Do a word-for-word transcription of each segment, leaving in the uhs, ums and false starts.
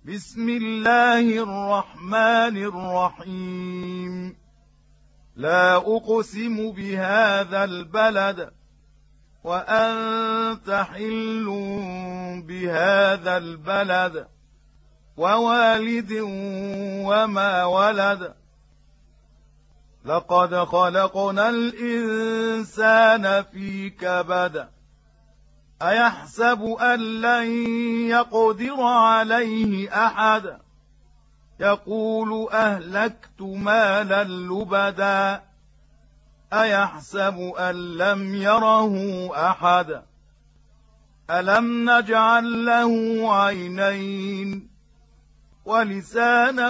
بسم الله الرحمن الرحيم. لا أقسم بهذا البلد وأنت حل بهذا البلد ووالد وما ولد. لقد خلقنا الإنسان في كبد. أيحسب أن لن يقدر عليه أحد. يقول أهلكت مالا لبدا. أيحسب أن لم يره أحد. ألم نجعل له عينين ولسانا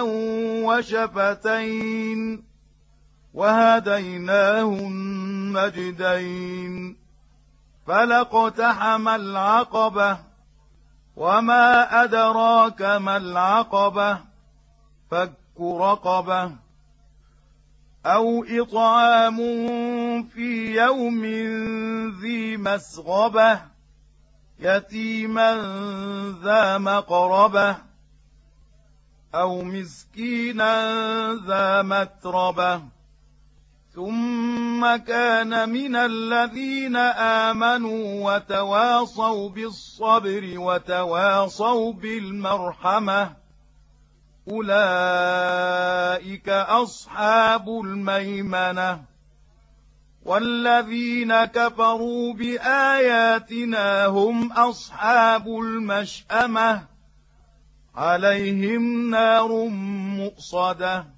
وشفتين وهديناه النجدين. فلاقتحم العقبة وما أدراك ما العقبة. فك رقبة أو إطعام في يوم ذي مسغبة يتيما ذا مقربة أو مسكينا ذا متربة ثم كان من الذين آمنوا وتواصوا بالصبر وتواصوا بالمرحمة. أولئك أصحاب الميمنة. والذين كفروا بآياتنا هم أصحاب المشأمة. عليهم نار مؤصدة.